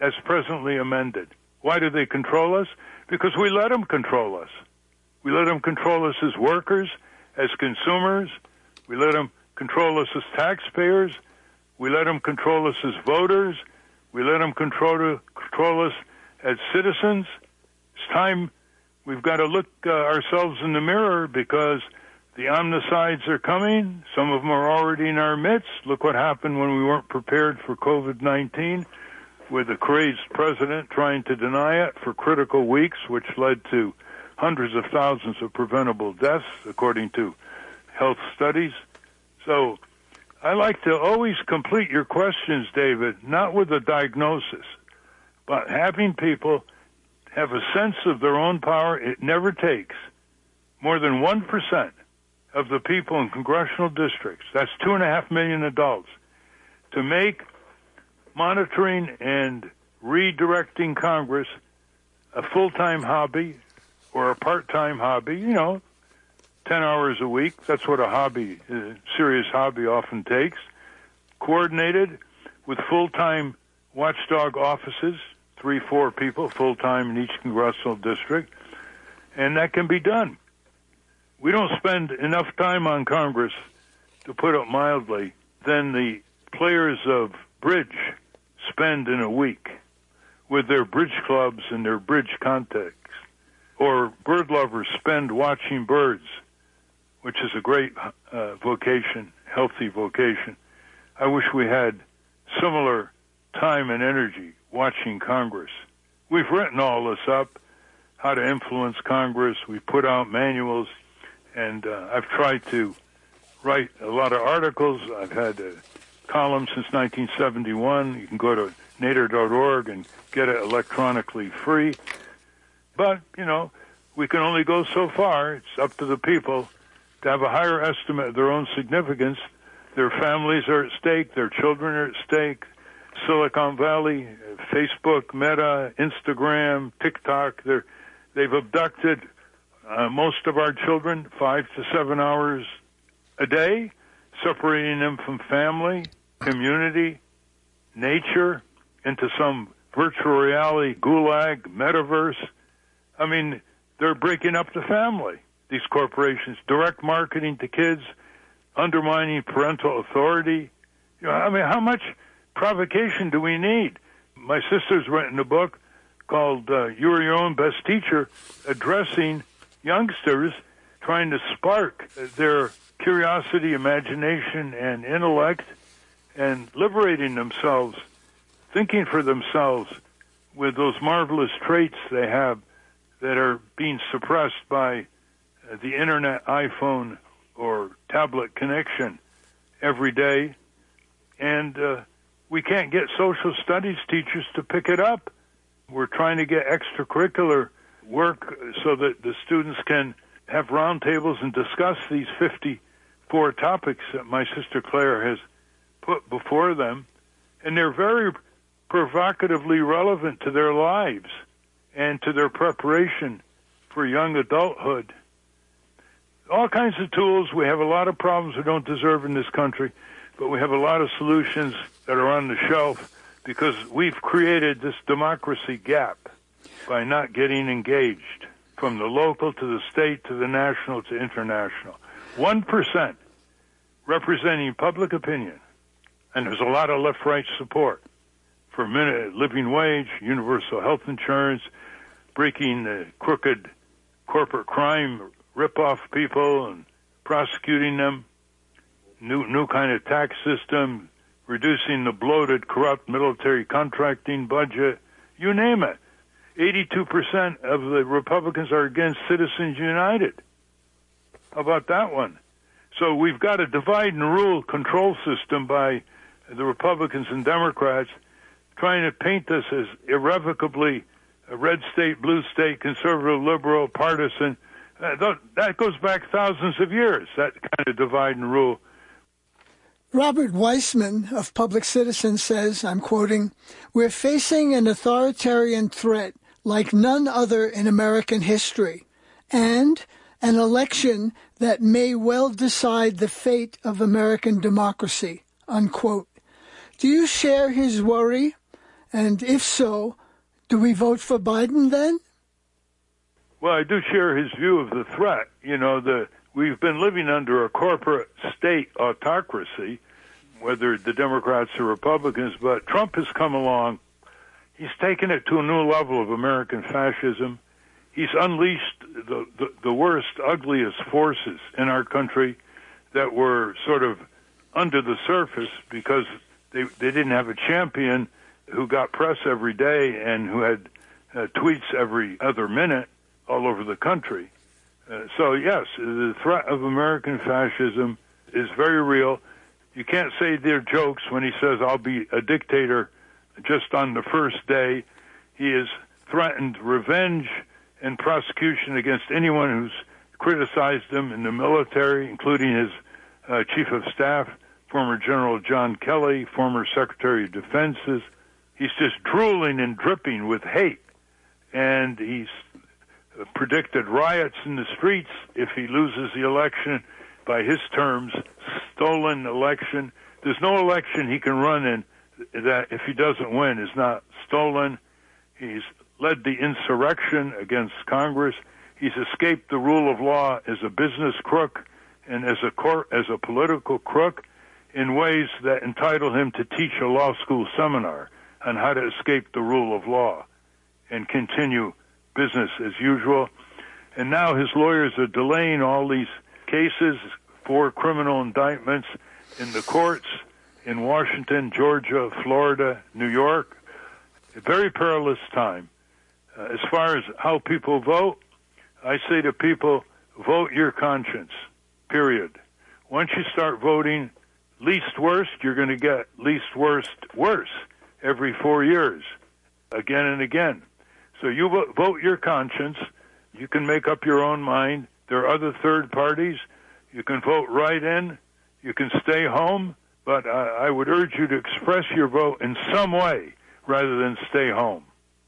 as presently amended. Why do they control us? Because we let them control us. We let them control us as workers, as consumers. We let them control us as taxpayers. We let them control us as voters. We let them control, control us as citizens. It's time we've got to look uh, ourselves in the mirror, because the omnicides are coming. Some of them are already in our midst. Look what happened when we weren't prepared for COVID nineteen, with a crazed president trying to deny it for critical weeks, which led to hundreds of thousands of preventable deaths, according to health studies. So I like to always complete your questions, David, not with a diagnosis, but having people have a sense of their own power. It never takes more than one percent of the people in congressional districts, that's two and a half million adults, to make monitoring and redirecting Congress a full-time hobby or a part-time hobby, you know, ten hours a week. That's what a hobby, a serious hobby often takes. Coordinated with full-time watchdog offices, three, four people full-time in each congressional district, and that can be done. We don't spend enough time on Congress, to put it mildly, than the players of bridge spend in a week with their bridge clubs and their bridge contests, or bird lovers spend watching birds, which is a great uh, vocation, healthy vocation. I wish we had similar time and energy watching Congress. We've written all this up, how to influence Congress. We've put out manuals, and uh, I've tried to write a lot of articles. I've had a column since nineteen seventy-one. You can go to nader dot org and get it electronically free. But, you know, we can only go so far. It's up to the people to have a higher estimate of their own significance. Their families are at stake. Their children are at stake. Silicon Valley, Facebook, Meta, Instagram, TikTok, they're, they've abducted uh, most of our children five to seven hours a day, separating them from family, community, nature, into some virtual reality gulag, metaverse. I mean, they're breaking up the family, these corporations, direct marketing to kids, undermining parental authority. You know, I mean, how much provocation do we need? My sister's written a book called uh, You Are Your Own Best Teacher, addressing youngsters, trying to spark their curiosity, imagination, and intellect, and liberating themselves, thinking for themselves with those marvelous traits they have that are being suppressed by the internet, iPhone, or tablet connection every day. And uh, we can't get social studies teachers to pick it up. We're trying to get extracurricular work so that the students can have roundtables and discuss these fifty-four topics that my sister Claire has put before them. And they're very provocatively relevant to their lives and to their preparation for young adulthood. All kinds of tools. We have a lot of problems we don't deserve in this country, but we have a lot of solutions that are on the shelf because we've created this democracy gap by not getting engaged from the local to the state to the national to international. One percent representing public opinion, and there's a lot of left-right support for minute living wage, universal health insurance, breaking the crooked corporate crime, rip-off people and prosecuting them, new new kind of tax system, reducing the bloated, corrupt military contracting budget, you name it. eighty-two percent of the Republicans are against Citizens United. How about that one? So we've got a divide and rule control system by the Republicans and Democrats trying to paint us as irrevocably a red state, blue state, conservative, liberal, partisan. Uh, that goes back thousands of years, that kind of divide and rule. Robert Weissman of Public Citizen says, I'm quoting, "We're facing an authoritarian threat like none other in American history, and an election that may well decide the fate of American democracy," unquote. Do you share his worry? And if so, do we vote for Biden then? Well, I do share his view of the threat. You know, the we've been living under a corporate state autocracy, whether the Democrats or Republicans, but Trump has come along. He's taken it to a new level of American fascism. He's unleashed the, the, the worst, ugliest forces in our country that were sort of under the surface because they, they didn't have a champion who got press every day and who had uh, tweets every other minute all over the country. Uh, so, yes, the threat of American fascism is very real. You can't say they're jokes when he says, I'll be a dictator just on the first day. He has threatened revenge and prosecution against anyone who's criticized him in the military, including his uh, chief of staff, former General John Kelly, former Secretary of Defense. He's just drooling and dripping with hate. And he's predicted riots in the streets if he loses the election. By his terms, stolen election. There's no election he can run in that, if he doesn't win, is not stolen. He's led the insurrection against Congress. He's escaped the rule of law as a business crook and as a court, as a political crook in ways that entitle him to teach a law school seminar on how to escape the rule of law and continue business as usual. And now his lawyers are delaying all these cases, four criminal indictments in the courts in Washington, Georgia, Florida, New York. A very perilous time. Uh, as far as how people vote, I say to people, vote your conscience, period. Once you start voting least worst, you're going to get least worst worse every four years, again and again. So you vo- vote your conscience. You can make up your own mind. There are other third parties. You can vote right in. You can stay home. But I, I would urge you to express your vote in some way rather than stay home.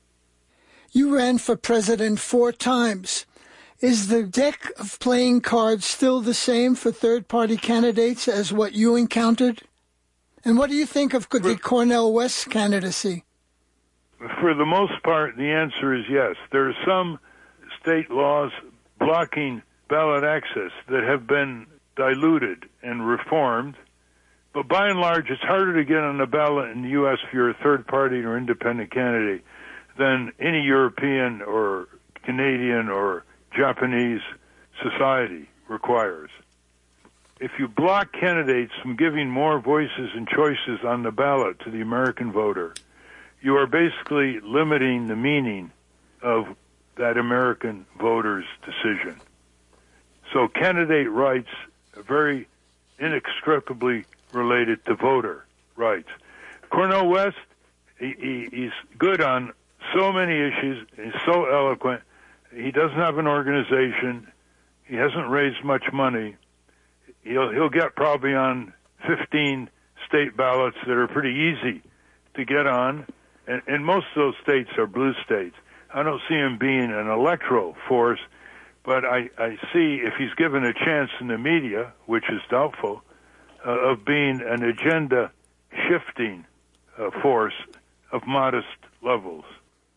You ran for president four times. Is the deck of playing cards still the same for third-party candidates as what you encountered? And what do you think of the Cornel West candidacy? For the most part, the answer is yes. There are some state laws blocking ballot access that have been diluted and reformed. But by and large, it's harder to get on the ballot in the U S if you're a third-party or independent candidate than any European or Canadian or Japanese society requires. If you block candidates from giving more voices and choices on the ballot to the American voter, you are basically limiting the meaning of that American voter's decision. So candidate rights are very inextricably related to voter rights. Cornel West, he, he, he's good on so many issues. He's so eloquent. He doesn't have an organization. He hasn't raised much money. He'll, he'll get probably on fifteen state ballots that are pretty easy to get on, and, and most of those states are blue states. I don't see him being an electoral force, but I, I see if he's given a chance in the media, which is doubtful, uh, of being an agenda-shifting uh, force of modest levels.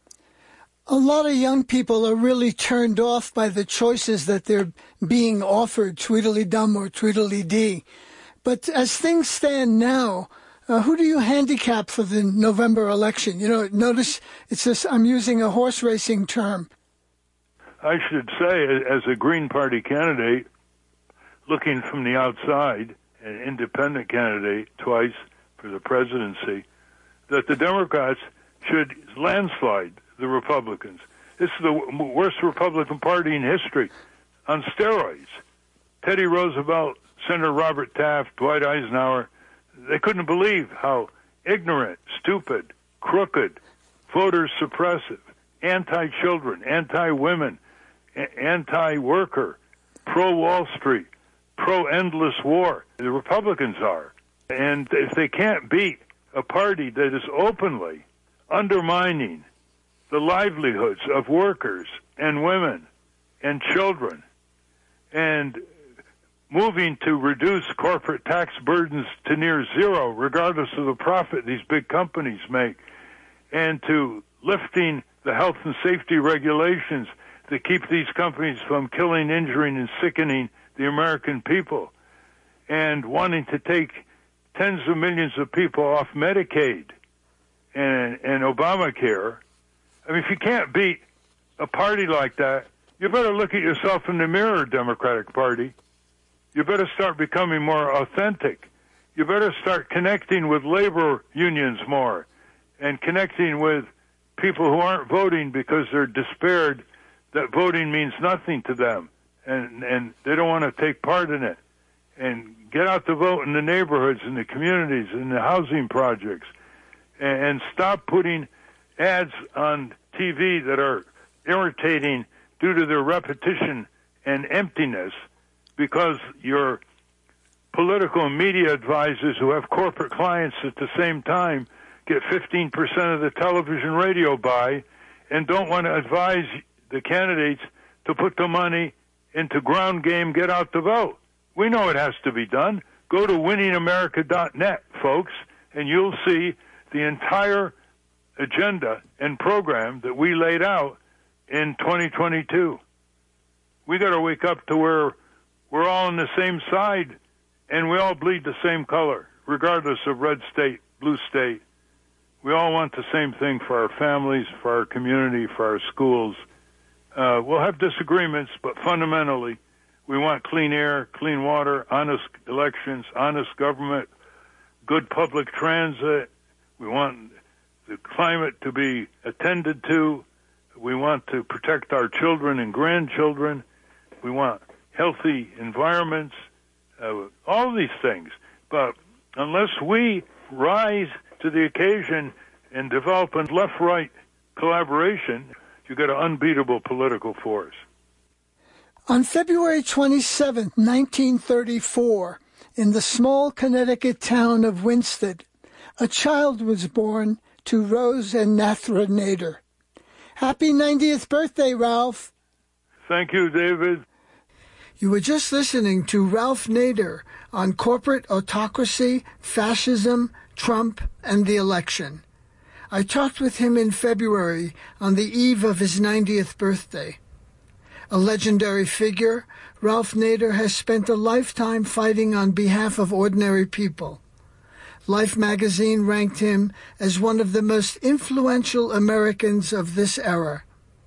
A lot of young people are really turned off by the choices that they're being offered, Tweedledum or Tweedledee. But as things stand now, uh, who do you handicap for the November election? You know, notice it's this, I'm using a horse racing term. I should say, as a Green Party candidate, looking from the outside, an independent candidate twice for the presidency, that the Democrats should landslide the Republicans. This is the worst Republican Party in history, on steroids. Teddy Roosevelt, Senator Robert Taft, Dwight Eisenhower, they couldn't believe how ignorant, stupid, crooked, voter suppressive, anti-children, anti-women, a- anti-worker, pro-Wall Street, pro-endless war the Republicans are. And if they can't beat a party that is openly undermining the livelihoods of workers and women and children, and moving to reduce corporate tax burdens to near zero, regardless of the profit these big companies make, and to lifting the health and safety regulations that keep these companies from killing, injuring, and sickening the American people, and wanting to take tens of millions of people off Medicaid and, and Obamacare. I mean, if you can't beat a party like that, you better look at yourself in the mirror, Democratic Party. You better start becoming more authentic. You better start connecting with labor unions more and connecting with people who aren't voting because they're despaired that voting means nothing to them and, and they don't want to take part in it. And get out to vote in the neighborhoods, in the communities, in the housing projects, and, and stop putting ads on T V that are irritating due to their repetition and emptiness, because your political and media advisors who have corporate clients at the same time get fifteen percent of the television radio buy and don't want to advise the candidates to put the money into ground game, get out the vote. We know it has to be done. Go to winning america dot net, folks, and you'll see the entire agenda and program that we laid out in twenty twenty-two. We got to wake up to where we're all on the same side and we all bleed the same color, regardless of red state, blue state. We all want the same thing for our families, for our community, for our schools. Uh, we'll have disagreements, but fundamentally, we want clean air, clean water, honest elections, honest government, good public transit. We want the climate to be attended to. We want to protect our children and grandchildren. We want healthy environments, uh, all these things. But unless we rise to the occasion and develop a left-right collaboration, you get an unbeatable political force. On February twenty-seventh, nineteen thirty-four, in the small Connecticut town of Winsted, a child was born to Rose and Nathra Nader. Happy ninetieth birthday, Ralph. Thank you, David. You were just listening to Ralph Nader on corporate autocracy, fascism, Trump, and the election. I talked with him in February on the eve of his ninetieth birthday. A legendary figure, Ralph Nader has spent a lifetime fighting on behalf of ordinary people. Life magazine ranked him as one of the most influential Americans of this era.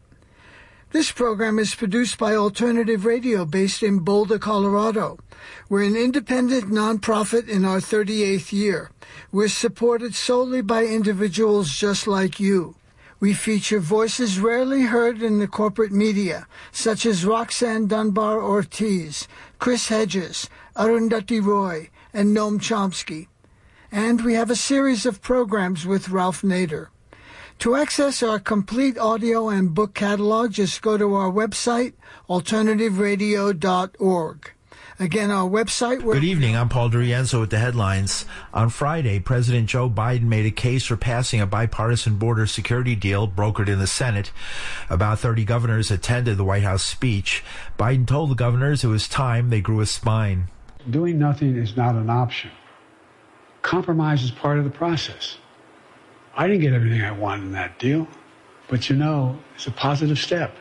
This program is produced by Alternative Radio based in Boulder, Colorado. We're an independent nonprofit in our thirty-eighth year. We're supported solely by individuals just like you. We feature voices rarely heard in the corporate media, such as Roxanne Dunbar Ortiz, Chris Hedges, Arundhati Roy, and Noam Chomsky. And we have a series of programs with Ralph Nader. To access our complete audio and book catalog, just go to our website, alternative radio dot org. Again, our website... Good evening. I'm Paul DeRienzo with the headlines. On Friday, President Joe Biden made a case for passing a bipartisan border security deal brokered in the Senate. About thirty governors attended the White House speech. Biden told the governors it was time they grew a spine. Doing nothing is not an option. Compromise is part of the process. I didn't get everything I wanted in that deal, but you know, it's a positive step.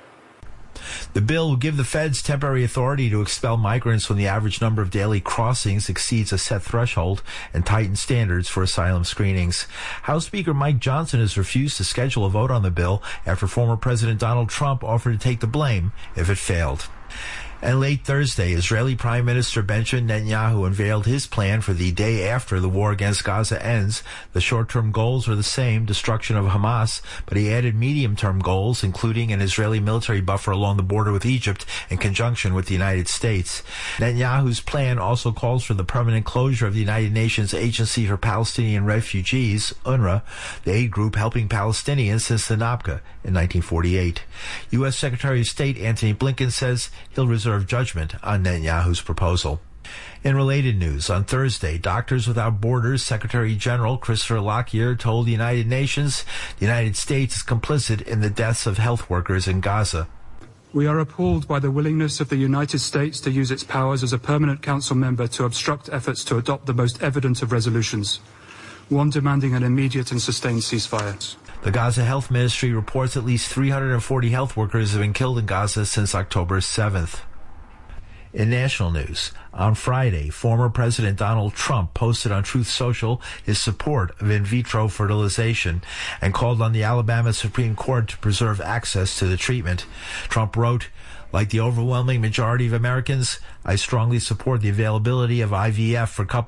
The bill will give the feds temporary authority to expel migrants when the average number of daily crossings exceeds a set threshold and tighten standards for asylum screenings. House Speaker Mike Johnson has refused to schedule a vote on the bill after former President Donald Trump offered to take the blame if it failed. And late Thursday, Israeli Prime Minister Benjamin Netanyahu unveiled his plan for the day after the war against Gaza ends. The short-term goals are the same, destruction of Hamas, but he added medium-term goals, including an Israeli military buffer along the border with Egypt in conjunction with the United States. Netanyahu's plan also calls for the permanent closure of the United Nations Agency for Palestinian Refugees, UNRWA, the aid group helping Palestinians since the Nakba in nineteen forty-eight. U S Secretary of State Antony Blinken says he'll reserve judgment on Netanyahu's proposal. In related news, on Thursday, Doctors Without Borders Secretary General Christopher Lockyer told the United Nations the United States is complicit in the deaths of health workers in Gaza. We are appalled by the willingness of the United States to use its powers as a permanent council member to obstruct efforts to adopt the most evident of resolutions. one demanding an immediate and sustained ceasefire. The Gaza Health Ministry reports at least three hundred forty health workers have been killed in Gaza since October seventh. In national news, on Friday, former President Donald Trump posted on Truth Social his support of in vitro fertilization and called on the Alabama Supreme Court to preserve access to the treatment. Trump wrote, "Like the overwhelming majority of Americans, I strongly support the availability of I V F for couples